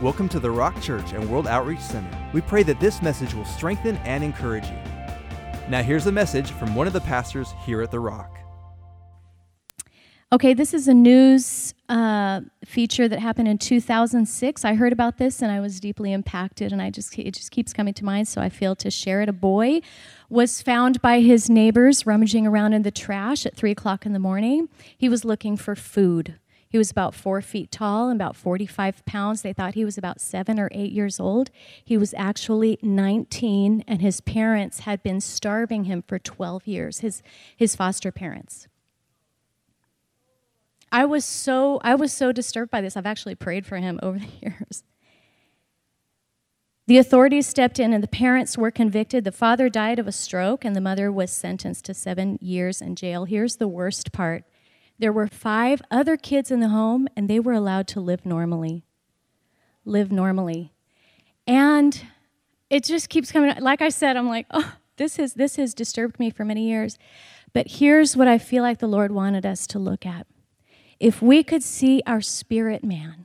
Welcome to the Rock Church and World Outreach Center. We pray that this message will strengthen and encourage you. Now here's a message from one of the pastors here at the Rock. Okay, this is a news feature that happened in 2006. I heard about this and I was deeply impacted, and it just keeps coming to mind, so I feel to share it. A boy was found by his neighbors rummaging around in the trash at 3 o'clock in the morning. He was looking for food. He was about 4 feet tall and about 45 pounds. They thought he was about 7 or 8 years old. He was actually 19, and his parents had been starving him for 12 years, his foster parents. I was so disturbed by this. I've actually prayed for him over the years. The authorities stepped in and the parents were convicted. The father died of a stroke and the mother was sentenced to 7 years in jail. Here's the worst part. There were 5 other kids in the home, and they were allowed to live normally. And it just keeps coming. Like I said, I'm like, oh, this has disturbed me for many years. But here's what I feel like the Lord wanted us to look at. If we could see our spirit man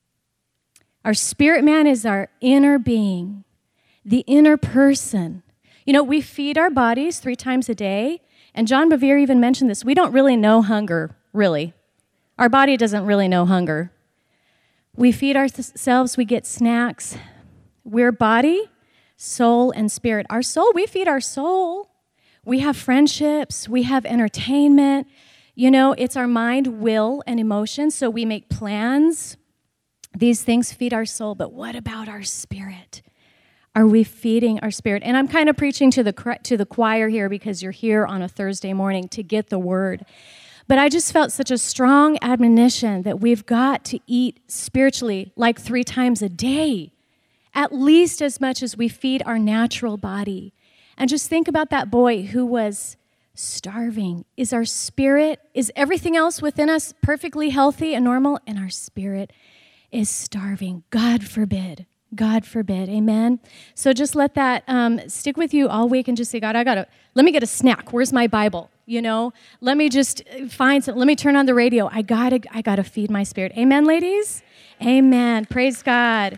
is our inner being, the inner person. You know, we feed our bodies 3 times a day, and John Bevere even mentioned this. We don't really know hunger. Really. Our body doesn't really know hunger. We feed ourselves, we get snacks. We're body, soul, and spirit. Our soul, we feed our soul. We have friendships, we have entertainment. You know, it's our mind, will, and emotion, so we make plans. These things feed our soul, but what about our spirit? Are we feeding our spirit? And I'm kind of preaching to the choir here because you're here on a Thursday morning to get the word. But I just felt such a strong admonition that we've got to eat spiritually like 3 times a day, at least as much as we feed our natural body. And just think about that boy who was starving. Is everything else within us perfectly healthy and normal? And our spirit is starving. God forbid. God forbid. Amen. So just let that stick with you all week and just say, God, let me get a snack. Where's my Bible? You know, let me just find something. Let me turn on the radio. I gotta feed my spirit. Amen, ladies? Amen. Praise God.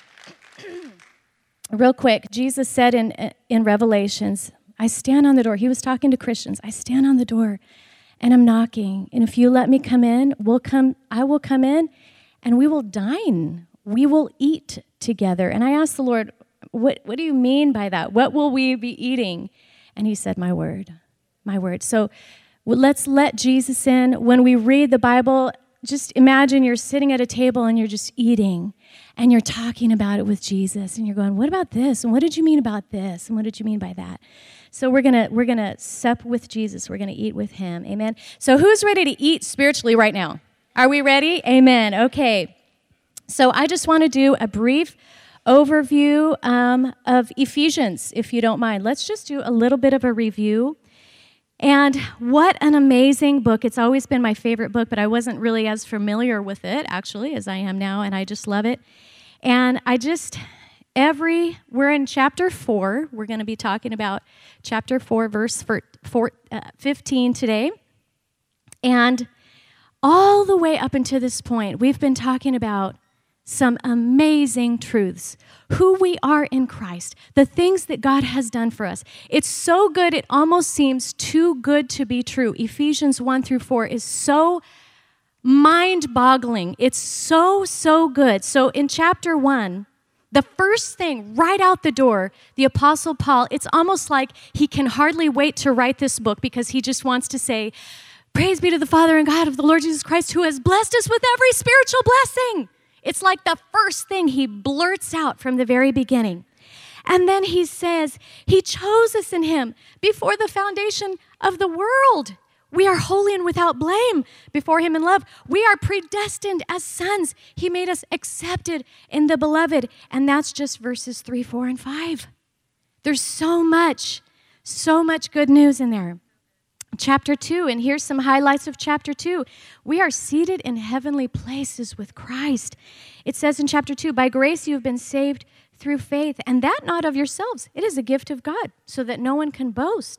Real quick, Jesus said in Revelations, I stand on the door. He was talking to Christians. I stand on the door and I'm knocking. And if you let me come in, I will come in and we will dine. We will eat together. And I asked the Lord, what do you mean by that? What will we be eating? And he said, my word. My word. So let's let Jesus in. When we read the Bible, just imagine you're sitting at a table and you're just eating and you're talking about it with Jesus and you're going, what about this? And what did you mean about this? And what did you mean by that? So we're gonna sup with Jesus. We're gonna eat with him. Amen. So who's ready to eat spiritually right now? Are we ready? Amen. Okay. So I just want to do a brief overview of Ephesians, if you don't mind. Let's just do a little bit of a review. And what an amazing book. It's always been my favorite book, but I wasn't really as familiar with it, actually, as I am now, and I just love it. And we're in chapter 4. We're going to be talking about chapter 4, verse 15 today. And all the way up until this point, we've been talking about some amazing truths, who we are in Christ, the things that God has done for us. It's so good, it almost seems too good to be true. Ephesians 1-4 is so mind-boggling. It's so good. So in chapter 1, the first thing right out the door, the Apostle Paul, it's almost like he can hardly wait to write this book because he just wants to say, praise be to the Father and God of the Lord Jesus Christ who has blessed us with every spiritual blessing. It's like the first thing he blurts out from the very beginning. And then he says, he chose us in him before the foundation of the world. We are holy and without blame before him in love. We are predestined as sons. He made us accepted in the beloved. And that's just verses 3, 4, and 5. There's so much good news in there. Chapter 2, and here's some highlights of chapter 2. We are seated in heavenly places with Christ. It says in chapter 2, by grace you have been saved through faith, and that not of yourselves. It is a gift of God, so that no one can boast.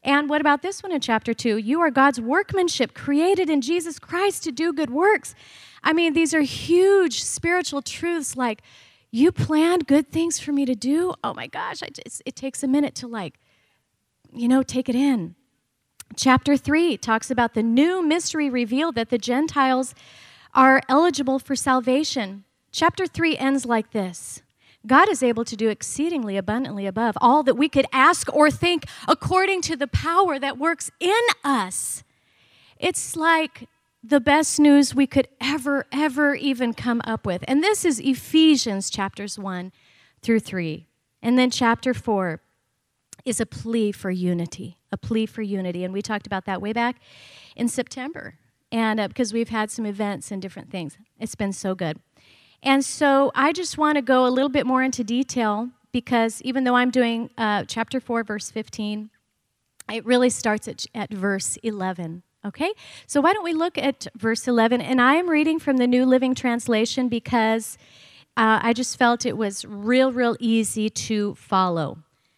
And what about this one in chapter 2? You are God's workmanship, created in Jesus Christ to do good works. I mean, these are huge spiritual truths like, you planned good things for me to do? Oh my gosh, it takes a minute to take it in. Chapter 3 talks about the new mystery revealed that the Gentiles are eligible for salvation. Chapter 3 ends like this. God is able to do exceedingly abundantly above all that we could ask or think according to the power that works in us. It's like the best news we could ever even come up with. And this is Ephesians chapters 1 through 3. And then chapter 4 is a plea for unity, And we talked about that way back in September. And because we've had some events and different things. It's been so good. And so I just want to go a little bit more into detail because even though I'm doing chapter 4, verse 15, it really starts at verse 11. Okay? So why don't we look at verse 11? And I am reading from the New Living Translation because I just felt it was real easy to follow.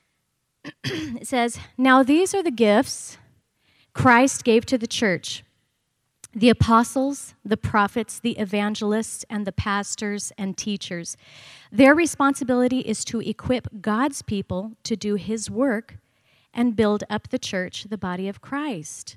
It says, "Now these are the gifts Christ gave to the church, the apostles, the prophets, the evangelists, and the pastors and teachers. Their responsibility is to equip God's people to do his work and build up the church, the body of Christ."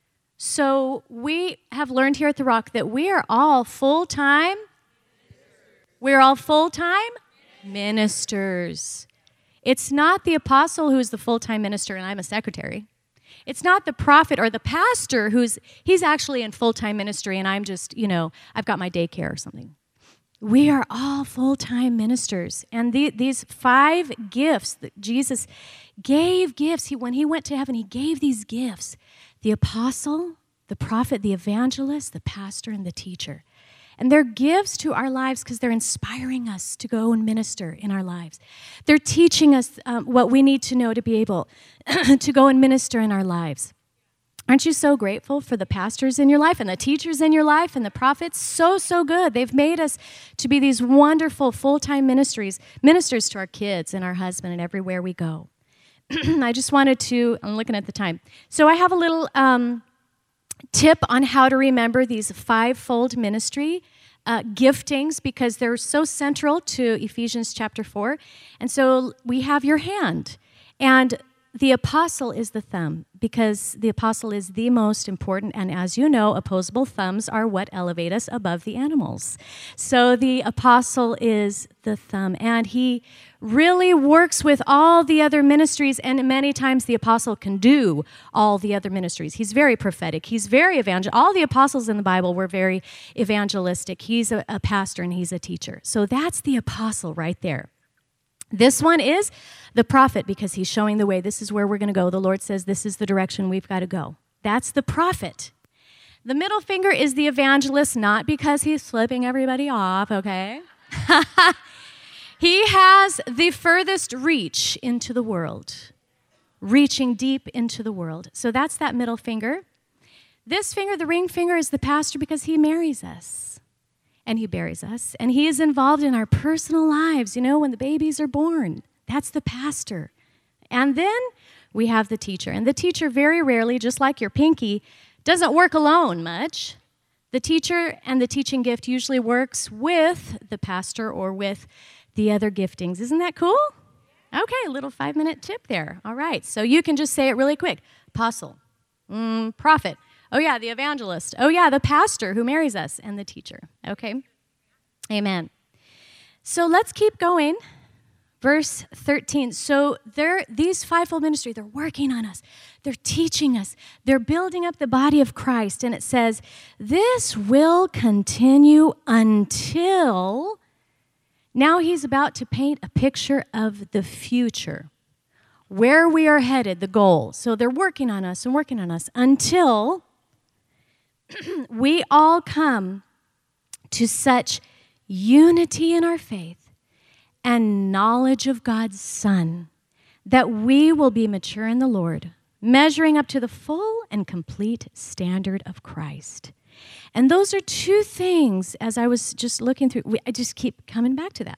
So we have learned here at The Rock that we are all full-time. We're all full-time ministers. It's not the apostle who's the full-time minister and I'm a secretary. It's not the prophet or the pastor he's actually in full-time ministry and I'm just, I've got my daycare or something. We are all full-time ministers. And these 5 gifts that Jesus gave gifts. When he went to heaven, he gave these gifts. The apostle, the prophet, the evangelist, the pastor, and the teacher. And they're gifts to our lives because they're inspiring us to go and minister in our lives. They're teaching us what we need to know to be able to go and minister in our lives. Aren't you so grateful for the pastors in your life and the teachers in your life and the prophets? So good. They've made us to be these wonderful full-time ministers to our kids and our husband and everywhere we go. I just wanted to, I'm looking at the time. So I have a little tip on how to remember these 5-fold ministry giftings because they're so central to Ephesians chapter 4. And so we have your hand. And the apostle is the thumb because the apostle is the most important. And as you know, opposable thumbs are what elevate us above the animals. So the apostle is the thumb. And he really works with all the other ministries. And many times the apostle can do all the other ministries. He's very prophetic. He's very evangelistic. All the apostles in the Bible were very evangelistic. He's a pastor and he's a teacher. So that's the apostle right there. This one is the prophet because he's showing the way. This is where we're going to go. The Lord says this is the direction we've got to go. That's the prophet. The middle finger is the evangelist, not because he's flipping everybody off, okay? He has the furthest reach into the world, reaching deep into the world. So that's that middle finger. This finger, the ring finger, is the pastor because he marries us. And he buries us, and he is involved in our personal lives, when the babies are born. That's the pastor. And then we have the teacher. And the teacher very rarely, just like your pinky, doesn't work alone much. The teacher and the teaching gift usually works with the pastor or with the other giftings. Isn't that cool? Okay, a little 5-minute tip there. All right, so you can just say it really quick. Apostle, prophet. Oh, yeah, the evangelist. Oh, yeah, the pastor who marries us and the teacher. Okay? Amen. So let's keep going. Verse 13. So these 5-fold ministry, they're working on us. They're teaching us. They're building up the body of Christ. And it says, this will continue until... Now he's about to paint a picture of the future, where we are headed, the goal. So they're working on us and working on us until... we all come to such unity in our faith and knowledge of God's Son that we will be mature in the Lord, measuring up to the full and complete standard of Christ. And those are 2 things, as I was just looking through, I just keep coming back to that.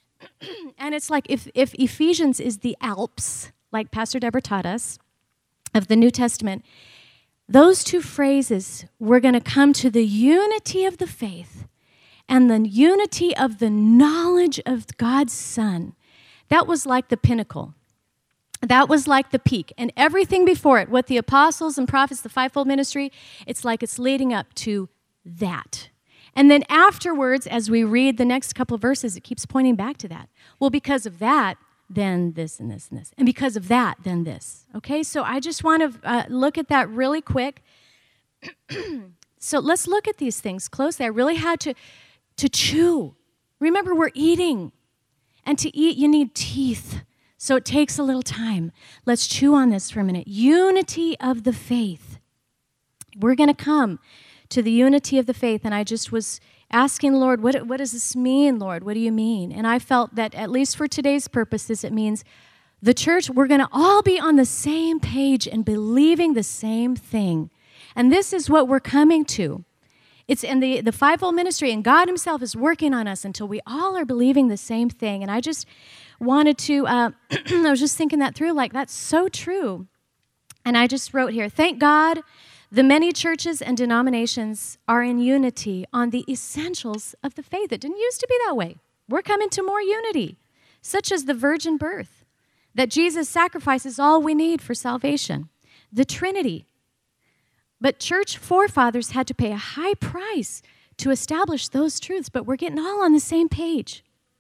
And it's like if Ephesians is the Alps, like Pastor Deborah taught us, of the New Testament, those two phrases, we're going to come to the unity of the faith and the unity of the knowledge of God's Son. That was like the pinnacle. That was like the peak. And everything before it, what the apostles and prophets, the fivefold ministry, it's like it's leading up to that. And then afterwards, as we read the next couple of verses, it keeps pointing back to that. Well, because of that, then this and this and this. And because of that, then this. Okay, so I just want to look at that really quick. So let's look at these things closely. I really had to chew. Remember, we're eating. And to eat, you need teeth. So it takes a little time. Let's chew on this for a minute. Unity of the faith. We're going to come to the unity of the faith. And I just was asking, Lord, what does this mean, Lord? What do you mean? And I felt that, at least for today's purposes, it means the church, we're going to all be on the same page and believing the same thing. And this is what we're coming to. It's in the fivefold ministry, and God himself is working on us until we all are believing the same thing. And I just wanted to, I was just thinking that through, like, that's so true. And I just wrote here, thank God the many churches and denominations are in unity on the essentials of the faith. It didn't used to be that way. We're coming to more unity, such as the virgin birth, that Jesus' sacrifice is all we need for salvation, the Trinity. But church forefathers had to pay a high price to establish those truths, but we're getting all on the same page.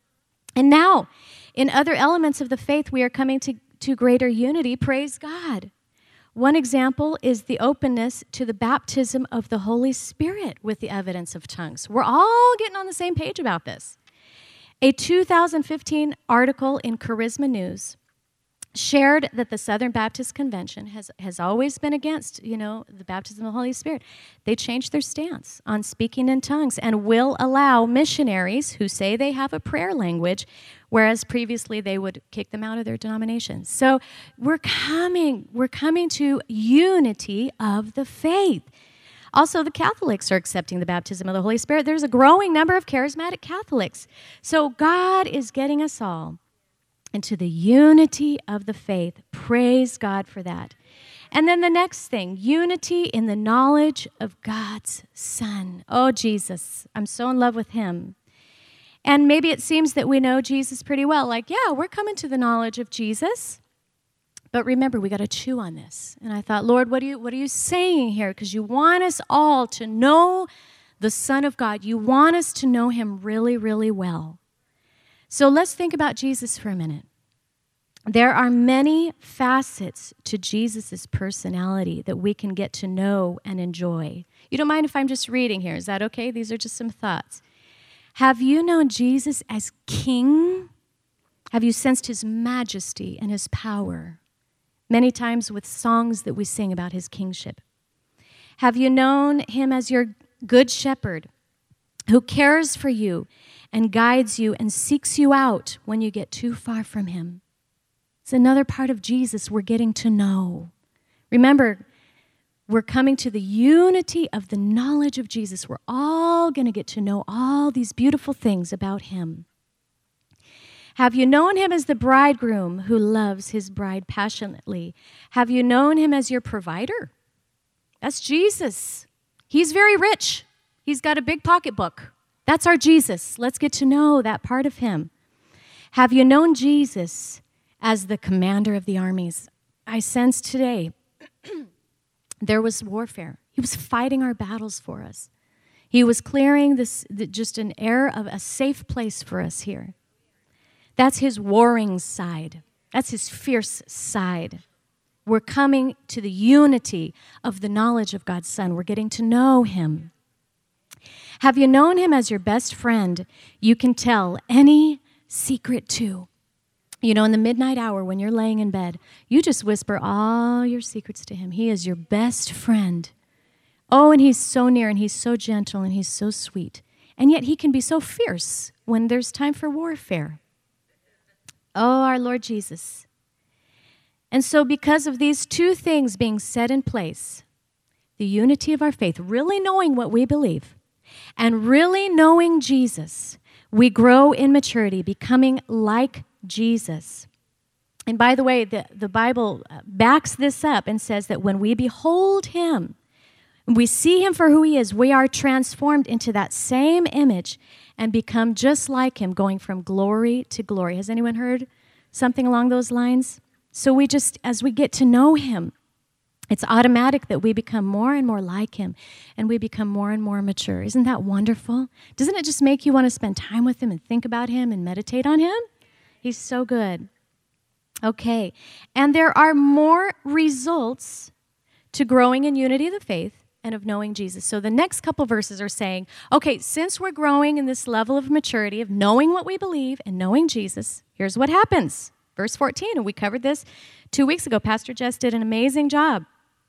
And now, in other elements of the faith, we are coming to greater unity. Praise God. One example is the openness to the baptism of the Holy Spirit with the evidence of tongues. We're all getting on the same page about this. A 2015 article in Charisma News shared that the Southern Baptist Convention has always been against, the baptism of the Holy Spirit. They changed their stance on speaking in tongues and will allow missionaries who say they have a prayer language, whereas previously they would kick them out of their denominations. So we're coming to unity of the faith. Also, the Catholics are accepting the baptism of the Holy Spirit. There's a growing number of charismatic Catholics. So God is getting us all into the unity of the faith. Praise God for that. And then the next thing, unity in the knowledge of God's Son. Oh, Jesus, I'm so in love with him. And maybe it seems that we know Jesus pretty well. Like, yeah, we're coming to the knowledge of Jesus. But remember, we got to chew on this. And I thought, Lord, what are you saying here? Because you want us all to know the Son of God. You want us to know him really, really well. So let's think about Jesus for a minute. There are many facets to Jesus' personality that we can get to know and enjoy. You don't mind if I'm just reading here? Is that okay? These are just some thoughts. Have you known Jesus as King? Have you sensed his majesty and his power? Many times with songs that we sing about his kingship. Have you known him as your good shepherd who cares for you and guides you and seeks you out when you get too far from him? It's another part of Jesus we're getting to know. Remember, we're coming to the unity of the knowledge of Jesus. We're all going to get to know all these beautiful things about him. Have you known him as the bridegroom who loves his bride passionately? Have you known him as your provider? That's Jesus. He's very rich. He's got a big pocketbook. That's our Jesus. Let's get to know that part of him. Have you known Jesus as the commander of the armies? I sense today there was warfare. He was fighting our battles for us. He was clearing just an air of a safe place for us here. That's his warring side. That's his fierce side. We're coming to the unity of the knowledge of God's Son. We're getting to know him. Have you known him as your best friend you can tell any secret to? In the midnight hour when you're laying in bed, you just whisper all your secrets to him. He is your best friend. Oh, and he's so near, and he's so gentle, and he's so sweet. And yet he can be so fierce when there's time for warfare. Oh, our Lord Jesus. And so because of these two things being set in place, the unity of our faith, really knowing what we believe, and really knowing Jesus, we grow in maturity, becoming like Jesus. And by the way, the Bible backs this up and says that when we behold him, we see him for who he is, we are transformed into that same image and become just like him, going from glory to glory. Has anyone heard something along those lines? So we just, as we get to know him, it's automatic that we become more and more like him, and we become more and more mature. Isn't that wonderful? Doesn't it just make you want to spend time with him and think about him and meditate on him? He's so good. Okay, and there are more results to growing in unity of the faith and of knowing Jesus. So the next couple verses are saying, okay, since we're growing in this level of maturity of knowing what we believe and knowing Jesus, here's what happens. Verse 14, and we covered this 2 weeks ago. Pastor Jess did an amazing job.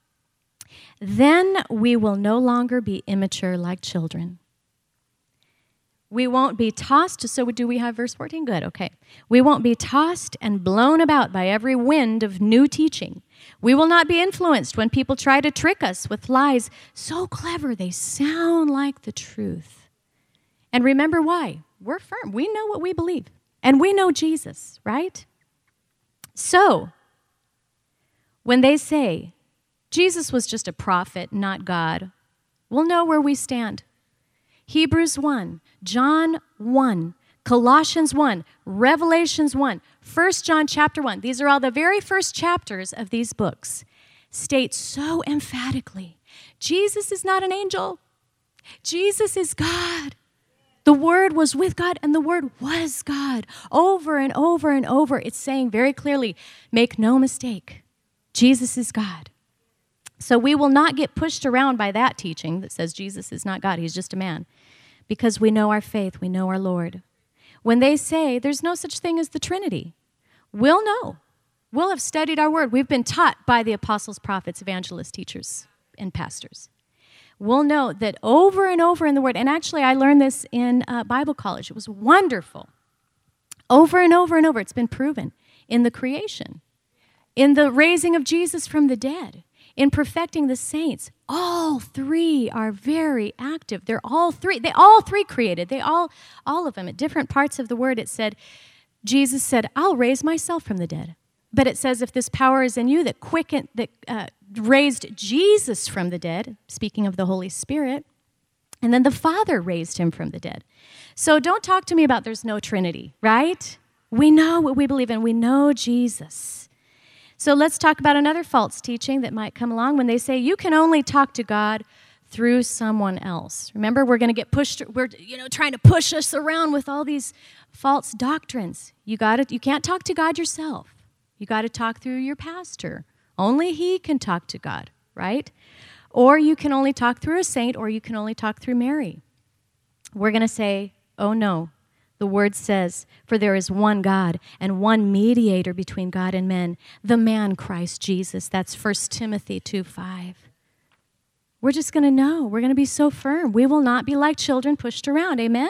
Then we will no longer be immature like children. We won't be tossed. So do we have verse 14? Good, okay. We won't be tossed and blown about by every wind of new teaching. We will not be influenced when people try to trick us with lies so clever they sound like the truth. And remember why? We're firm. We know what we believe. And we know Jesus, right? So, when they say, Jesus was just a prophet, not God, we'll know where we stand. Hebrews 1, John 1, Colossians 1, Revelations 1, 1 John chapter 1. These are all the very first chapters of these books. State so emphatically, Jesus is not an angel. Jesus is God. The Word was with God, and the Word was God. Over and over and over, it's saying very clearly, make no mistake, Jesus is God. So we will not get pushed around by that teaching that says Jesus is not God, he's just a man, because we know our faith, we know our Lord. When they say there's no such thing as the Trinity, we'll know. We'll have studied our Word. We've been taught by the apostles, prophets, evangelists, teachers, and pastors. We'll know that over and over in the Word, and actually I learned this in Bible college. It was wonderful. Over and over and over, it's been proven in the creation, in the raising of Jesus from the dead, in perfecting the saints. All three are very active. They all three created. All of them at different parts of the Word. It said, Jesus said, I'll raise myself from the dead. But it says, if this power is in you that raised Jesus from the dead, speaking of the Holy Spirit, and then the Father raised him from the dead. So don't talk to me about there's no Trinity, right? We know what we believe in. We know Jesus. So let's talk about another false teaching that might come along when they say you can only talk to God through someone else. Remember, we're going to get pushed, trying to push us around with all these false doctrines. You can't talk to God yourself. You got to talk through your pastor. Only he can talk to God, right? Or you can only talk through a saint, or you can only talk through Mary. We're going to say, oh no. The Word says, for there is one God and one mediator between God and men, the man Christ Jesus. That's 1 Timothy 2:5. We're just going to know. We're going to be so firm. We will not be like children pushed around. Amen?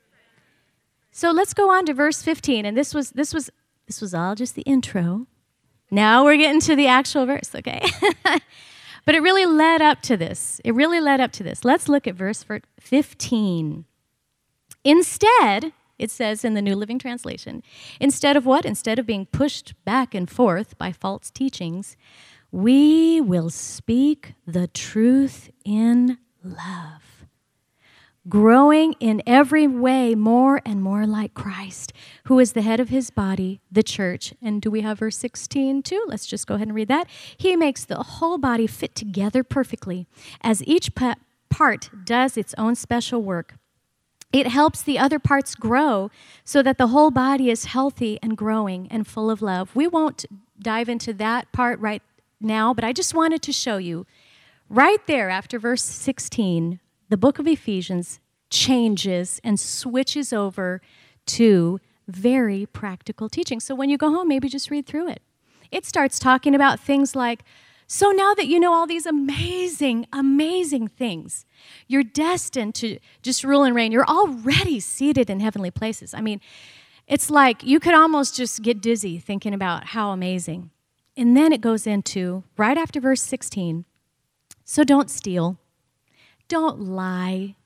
So let's go on to verse 15. And this was all just the intro. Now we're getting to the actual verse, okay? But it really led up to this. Let's look at verse 15. Instead, it says in the New Living Translation, instead of what? Instead of being pushed back and forth by false teachings, we will speak the truth in love, growing in every way more and more like Christ, who is the head of his body, the church. And do we have verse 16 too? Let's just go ahead and read that. He makes the whole body fit together perfectly, as each part does its own special work. It helps the other parts grow so that the whole body is healthy and growing and full of love. We won't dive into that part right now, but I just wanted to show you right there after verse 16, the book of Ephesians changes and switches over to very practical teaching. So when you go home, maybe just read through it. It starts talking about things like, so now that you know all these amazing, amazing things, you're destined to just rule and reign. You're already seated in heavenly places. I mean, it's like you could almost just get dizzy thinking about how amazing. And then it goes into, right after verse 16, so don't steal, don't lie,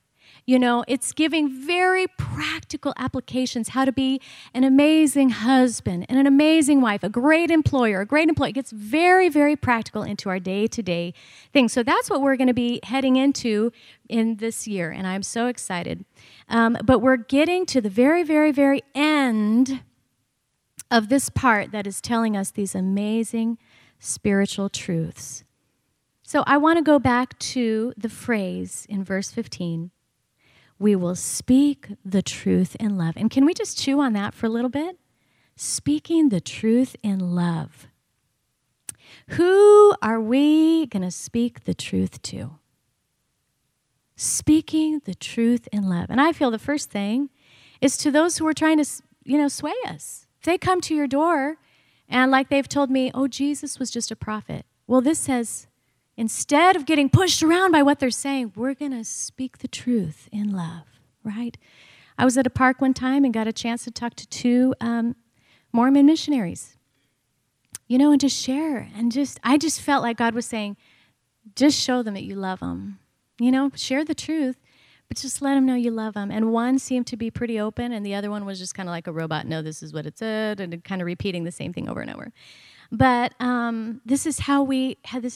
It's giving very practical applications, how to be an amazing husband and an amazing wife, a great employer, a great employee. It gets very, very practical into our day-to-day things. So that's what we're going to be heading into in this year, and I'm so excited. But we're getting to the very, very, very end of this part that is telling us these amazing spiritual truths. So I want to go back to the phrase in verse 15, we will speak the truth in love. And can we just chew on that for a little bit? Speaking the truth in love. Who are we going to speak the truth to? Speaking the truth in love. And I feel the first thing is to those who are trying to, sway us. If they come to your door and like they've told me, oh, Jesus was just a prophet. Well, this says, instead of getting pushed around by what they're saying, we're going to speak the truth in love, right? I was at a park one time and got a chance to talk to two Mormon missionaries, and to share. And I just felt like God was saying, just show them that you love them. Share the truth, but just let them know you love them. And one seemed to be pretty open, and the other one was just kind of like a robot. No, this is what it said, and kind of repeating the same thing over and over. But this is how we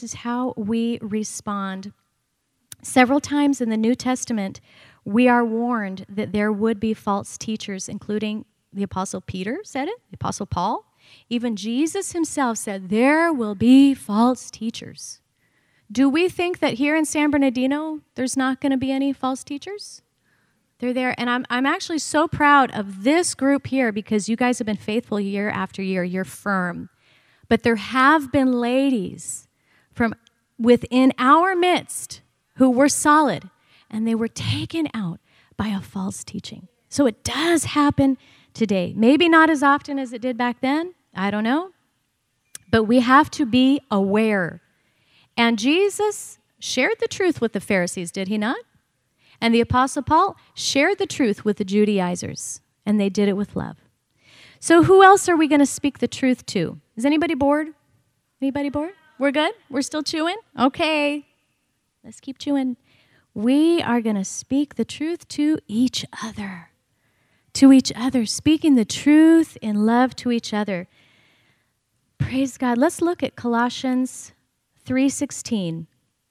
respond. Several times in the New Testament, we are warned that there would be false teachers, including the Apostle Peter said it, the Apostle Paul. Even Jesus himself said, there will be false teachers. Do we think that here in San Bernardino, there's not going to be any false teachers? They're there. And I'm actually so proud of this group here because you guys have been faithful year after year. You're firm. But there have been ladies from within our midst who were solid, and they were taken out by a false teaching. So it does happen today. Maybe not as often as it did back then. I don't know. But we have to be aware. And Jesus shared the truth with the Pharisees, did he not? And the Apostle Paul shared the truth with the Judaizers, and they did it with love. So who else are we going to speak the truth to? Is anybody bored? Anybody bored? We're good? We're still chewing? Okay. Let's keep chewing. We are going to speak the truth to each other. To each other. Speaking the truth in love to each other. Praise God. Let's look at Colossians 3:16.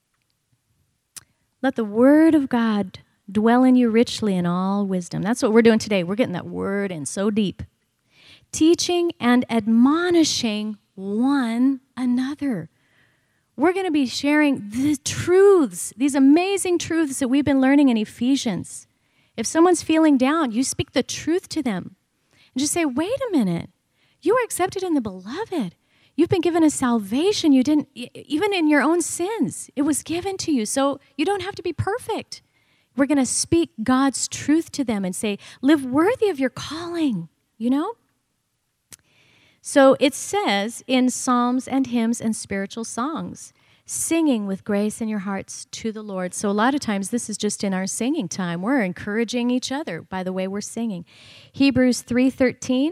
Let the word of God dwell in you richly in all wisdom. That's what we're doing today. We're getting that word in so deep. Teaching and admonishing one another. We're going to be sharing the truths, these amazing truths that we've been learning in Ephesians. If someone's feeling down, you speak the truth to them. And just say, wait a minute. You are accepted in the beloved. You've been given a salvation. You didn't, even in your own sins, it was given to you. So you don't have to be perfect. We're going to speak God's truth to them and say, live worthy of your calling, So it says in psalms and hymns and spiritual songs, singing with grace in your hearts to the Lord. So a lot of times this is just in our singing time. We're encouraging each other by the way we're singing. Hebrews 3:13.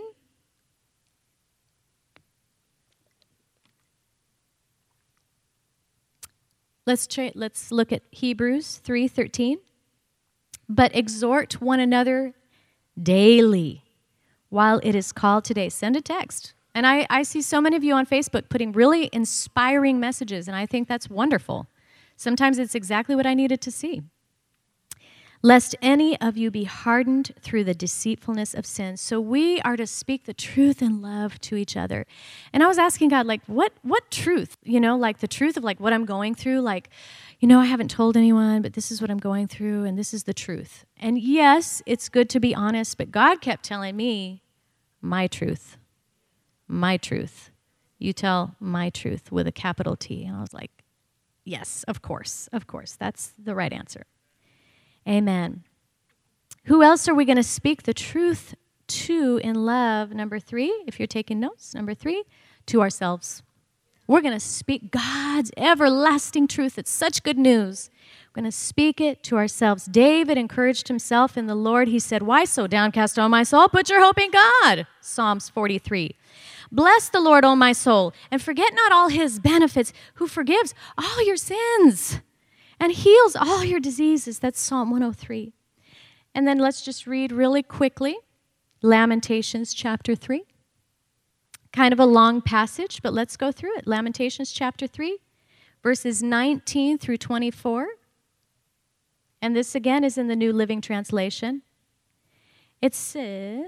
Let's look at Hebrews 3:13. But exhort one another daily while it is called today. Send a text. And I see so many of you on Facebook putting really inspiring messages, and I think that's wonderful. Sometimes it's exactly what I needed to see. Lest any of you be hardened through the deceitfulness of sin. So we are to speak the truth in love to each other. And I was asking God, what truth? The truth of what I'm going through. I haven't told anyone, but this is what I'm going through, and this is the truth. And yes, it's good to be honest, but God kept telling me, my truth. My truth. You tell my truth with a capital T. And I was like, yes, of course. That's the right answer. Amen. Who else are we going to speak the truth to in love? Number 3, if you're taking notes, number 3, to ourselves. We're going to speak God's everlasting truth. It's such good news. We're going to speak it to ourselves. David encouraged himself in the Lord. He said, why so downcast, O my soul? Put your hope in God. Psalms 43. Bless the Lord, O my soul, and forget not all his benefits, who forgives all your sins and heals all your diseases. That's Psalm 103. And then let's just read really quickly Lamentations chapter 3. Kind of a long passage, but let's go through it. Lamentations chapter 3, verses 19 through 24. And this again is in the New Living Translation. It says,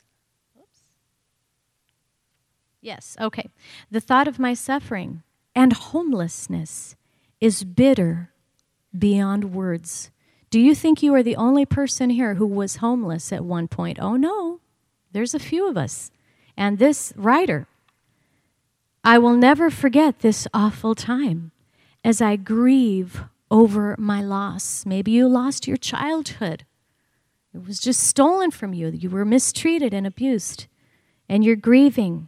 yes, okay. The thought of my suffering and homelessness is bitter beyond words. Do you think you are the only person here who was homeless at one point? Oh, no. There's a few of us. And this writer, I will never forget this awful time as I grieve over my loss. Maybe you lost your childhood. It was just stolen from you. You were mistreated and abused, and you're grieving.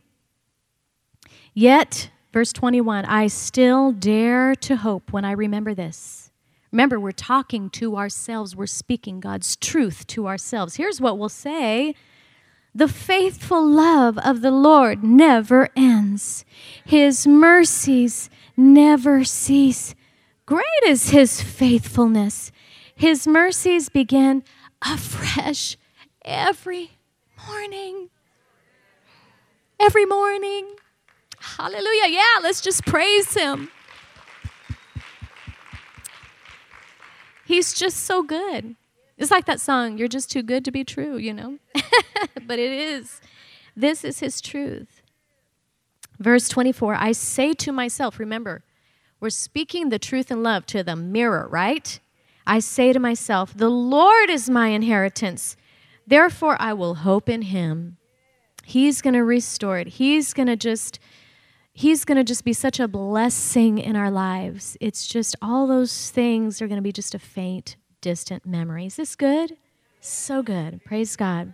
Yet, verse 21, I still dare to hope when I remember this. Remember, we're talking to ourselves. We're speaking God's truth to ourselves. Here's what we'll say. The faithful love of the Lord never ends. His mercies never cease. Great is his faithfulness. His mercies begin afresh every morning. Every morning. Hallelujah. Yeah, let's just praise him. He's just so good. It's like that song, you're just too good to be true, you know. But it is. This is his truth. Verse 24, I say to myself, remember, we're speaking the truth in love to the mirror, right? I say to myself, the Lord is my inheritance. Therefore, I will hope in him. He's going to restore it. He's going to just be such a blessing in our lives. It's just all those things are going to be just a faint, distant memory. Is this good? So good. Praise God.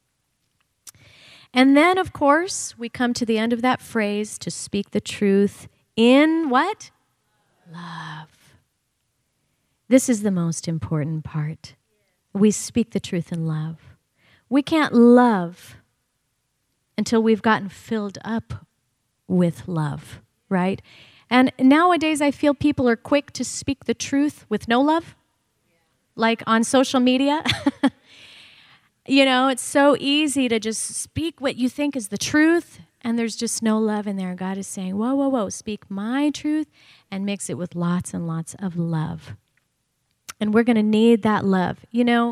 And then, of course, we come to the end of that phrase, to speak the truth in what? Love. This is the most important part. We speak the truth in love. We can't love until we've gotten filled up with love, right? And nowadays I feel people are quick to speak the truth with no love, like on social media. You know, it's so easy to just speak what you think is the truth, and there's just no love in there. God is saying, whoa, whoa, whoa, speak my truth and mix it with lots and lots of love. And we're going to need that love. You know,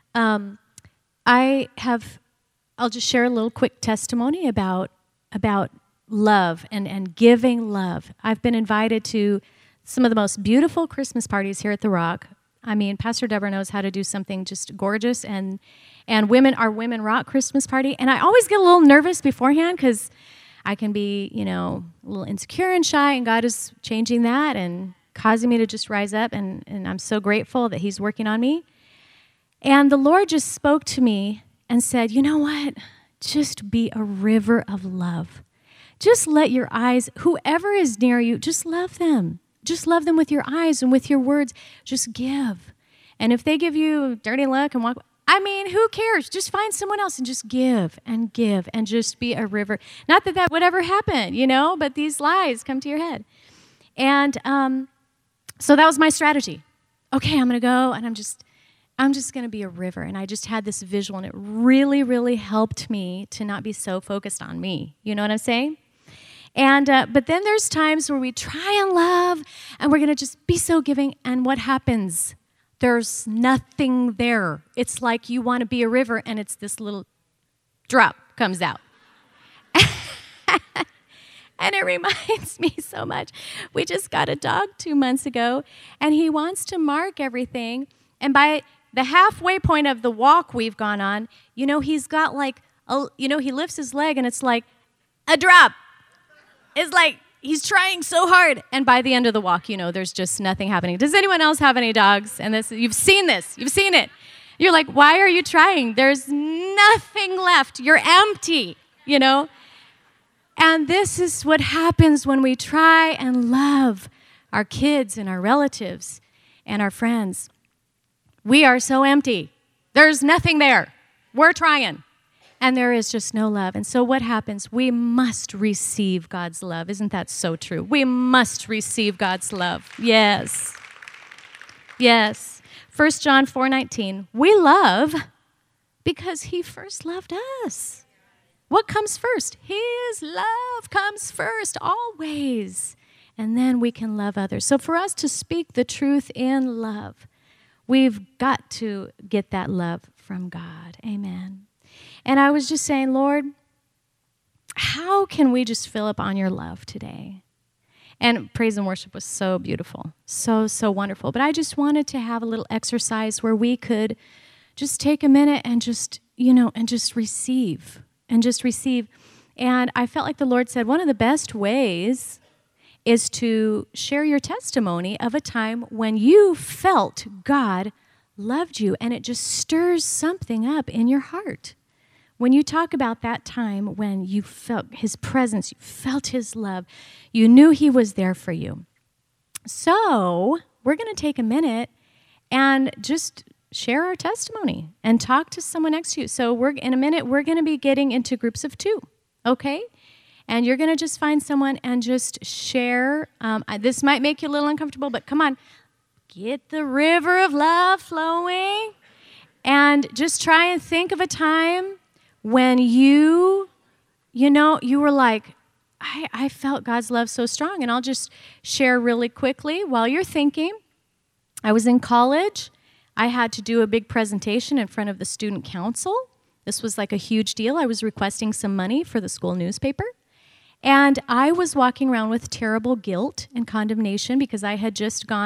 I'll just share a little quick testimony about love and giving love. I've been invited to some of the most beautiful Christmas parties here at The Rock. I mean, Pastor Deborah knows how to do something just gorgeous, and our Women Rock Christmas party. And I always get a little nervous beforehand because I can be, you know, a little insecure and shy, and God is changing that and causing me to just rise up, and I'm so grateful that he's working on me. And the Lord just spoke to me and said, you know what? Just be a river of love. Just let your eyes, whoever is near you, just love them. Just love them with your eyes and with your words. Just give. And if they give you dirty look and walk, I mean, who cares? Just find someone else and just give and just be a river. Not that would ever happen, you know, but these lies come to your head. And so that was my strategy. Okay, I'm going to go, and I'm just going to be a river. And I just had this visual, and it really, really helped me to not be so focused on me. You know what I'm saying? And but then there's times where we try and love, and we're going to just be so giving, and what happens? There's nothing there. It's like you want to be a river, and it's this little drop comes out. And it reminds me so much. We just got a dog 2 months ago, and he wants to mark everything. And by the halfway point of the walk we've gone on, you know, he's got like, he lifts his leg, and it's like a drop. It's like he's trying so hard. And by the end of the walk, you know, there's just nothing happening. Does anyone else have any dogs? And you've seen this. You've seen it. You're like, why are you trying? There's nothing left. You're empty, you know? And this is what happens when we try and love our kids and our relatives and our friends. We are so empty. There's nothing there. We're trying. And there is just no love. And so what happens? We must receive God's love. Isn't that so true? We must receive God's love. Yes. Yes. 1 John 4:19, we love because he first loved us. What comes first? His love comes first, always. And then we can love others. So for us to speak the truth in love, we've got to get that love from God. Amen. And I was just saying, Lord, how can we just fill up on your love today? And praise and worship was so beautiful, so wonderful. But I just wanted to have a little exercise where we could just take a minute and just receive. And I felt like the Lord said one of the best ways is to share your testimony of a time when you felt God loved you, and it just stirs something up in your heart. When you talk about that time when you felt his presence, you felt his love, you knew he was there for you. So we're going to take a minute and just share our testimony and talk to someone next to you. So in a minute, we're going to be getting into groups of 2, okay? And you're going to just find someone and just share. This might make you a little uncomfortable, but come on. Get the river of love flowing and just try and think of a time when you were like, I felt God's love so strong. And I'll just share really quickly while you're thinking. I was in college. I had to do a big presentation in front of the student council. This was like a huge deal. I was requesting some money for the school newspaper. And I was walking around with terrible guilt and condemnation because I had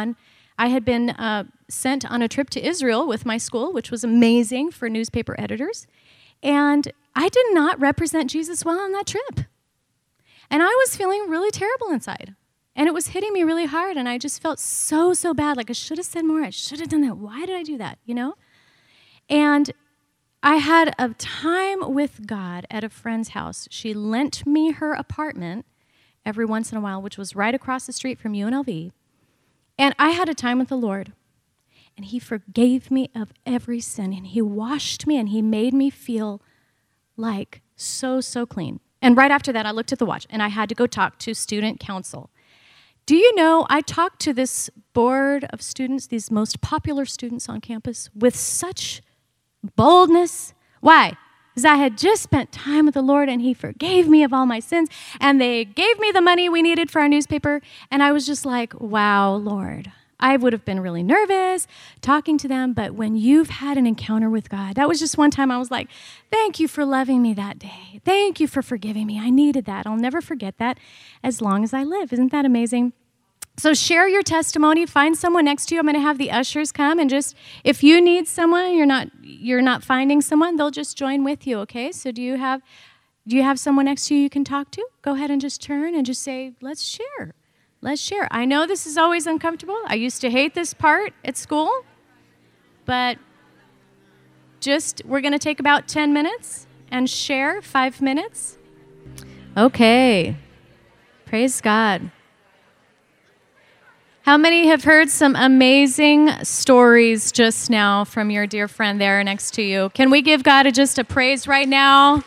been sent on a trip to Israel with my school, which was amazing for newspaper editors. And I did not represent Jesus well on that trip. And I was feeling really terrible inside. And it was hitting me really hard. And I just felt so bad. Like I should have said more. I should have done that. Why did I do that? And I had a time with God at a friend's house. She lent me her apartment every once in a while, which was right across the street from UNLV. And I had a time with the Lord. And he forgave me of every sin. And he washed me and he made me feel like so clean. And right after that, I looked at the watch and I had to go talk to student council. Do you know, I talked to this board of students, these most popular students on campus, with such boldness. Why? Because I had just spent time with the Lord and he forgave me of all my sins and they gave me the money we needed for our newspaper. And I was just like, wow, Lord. I would have been really nervous talking to them, but when you've had an encounter with God, that was just one time I was like, thank you for loving me that day. Thank you for forgiving me. I needed that. I'll never forget that as long as I live. Isn't that amazing? So share your testimony. Find someone next to you. I'm going to have the ushers come and just, if you need someone, you're not finding someone, they'll just join with you, okay? So do you have someone next to you can talk to? Go ahead and just turn and just say, let's share. Let's share. I know this is always uncomfortable. I used to hate this part at school, but we're going to take about 10 minutes and share 5 minutes. Okay. Praise God. How many have heard some amazing stories just now from your dear friend there next to you? Can we give God just a praise right now?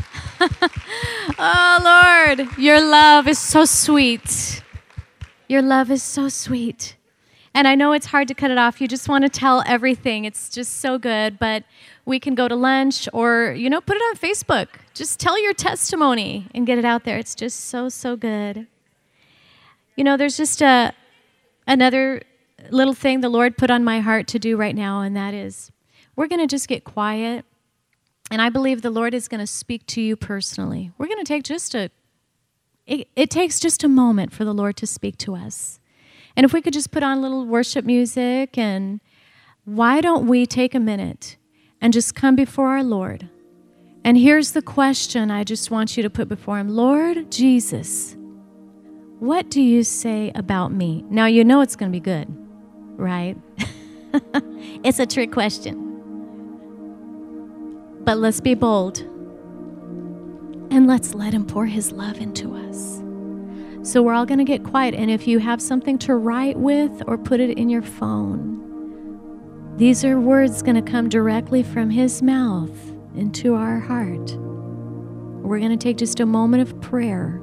Oh, Lord, your love is so sweet. Your love is so sweet. And I know it's hard to cut it off. You just want to tell everything. It's just so good. But we can go to lunch or, put it on Facebook. Just tell your testimony and get it out there. It's just so good. There's just another little thing the Lord put on my heart to do right now, and that is we're going to just get quiet. And I believe the Lord is going to speak to you personally. We're going to take it takes just a moment for the Lord to speak to us. And if we could just put on a little worship music, and why don't we take a minute and just come before our Lord? And here's the question I just want you to put before him. Lord Jesus, what do you say about me? Now you know it's going to be good, right? It's a trick question. But let's be bold. And let's let him pour his love into us. So we're all going to get quiet. And if you have something to write with or put it in your phone, these are words going to come directly from his mouth into our heart. We're going to take just a moment of prayer.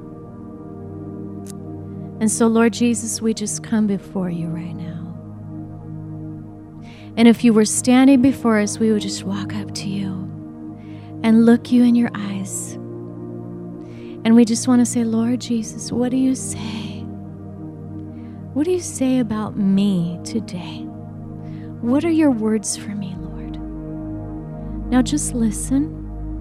And so, Lord Jesus, we just come before you right now. And if you were standing before us, we would just walk up to you and look you in your eyes. And we just want to say, Lord Jesus, what do you say? What do you say about me today? What are your words for me, Lord? Now just listen.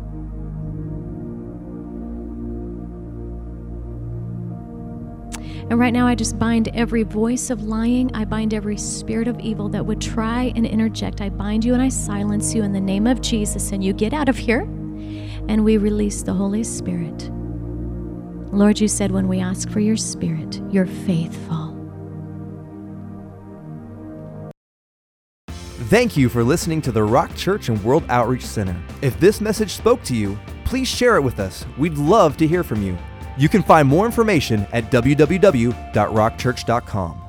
And right now I just bind every voice of lying. I bind every spirit of evil that would try and interject. I bind you and I silence you in the name of Jesus, and you get out of here, and we release the Holy Spirit. Lord, you said when we ask for your Spirit, you're faithful. Thank you for listening to the Rock Church and World Outreach Center. If this message spoke to you, please share it with us. We'd love to hear from you. You can find more information at www.rockchurch.com.